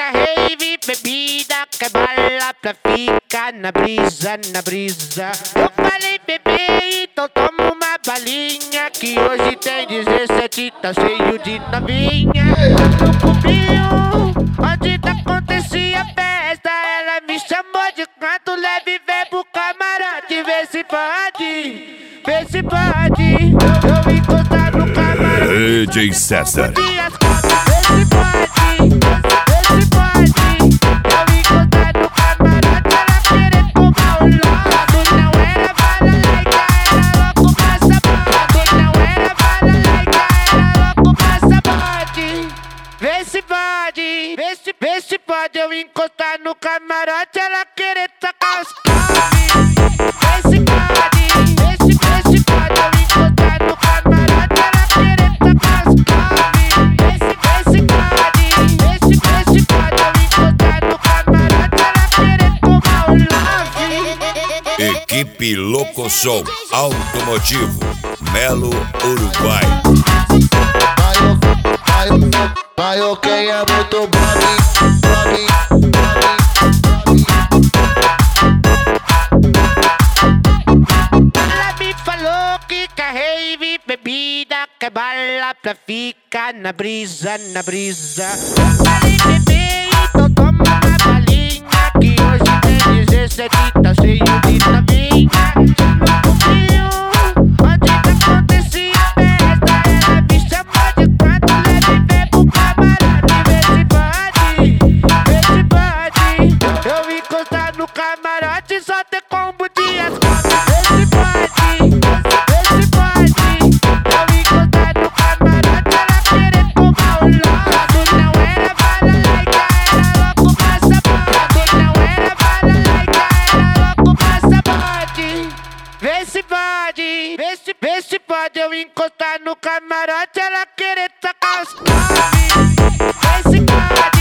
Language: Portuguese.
rave, bebida, que bala pra ficar na brisa, na brisa. Eu falei, bebê, então toma uma balinha, que hoje tem 17, tá cheio de novinha. No cubinho, onde acontecia festa, ela me chamou de canto leve, vem pro camarote, vê se pode, vê se pode. Eu encostar no camarote, DJ César. vê se pode, vê se pode. Eu encostar no camarote, ela querer tomar o lodo. Não era bala laica, era louco passaporte. Não era bala laica, era louco passaporte. Vê se pode, vê se pode. Eu encostar no camarote, ela querer tacar os come. Vê se pode, vê se pode. Eu encostar no camarote, ela querer tacar os come. Vê se pode, vê se pode. Eu encostar no camarote, ela querer tomar o love. Equipe Locosom Automotivo, Melo, Uruguai. Vai, ok, é muito bom. Ela me falou que quer rave, bebida, que bala pra ficar na brisa, na brisa. Eu falei, bebê, então toma uma balinha, que hoje tem 17, tá cheio de novinha. No cubinho, onde acontecia festa, ela me chamou de canto leve, vem pro camarote, vê se pode, vê se pode. Eu encostar no camarote, só ter combo de ascalho. Vê se pode, vê se pode. Eu encostar no camarote, ela querer tomar o lodo. Não era bala laica, era louco passaporte. Não era bala laica, era louco passaporte. Vê se pode, vê se pode. Eu encostar no camarote, ela querer tacar os come. Vê se pode.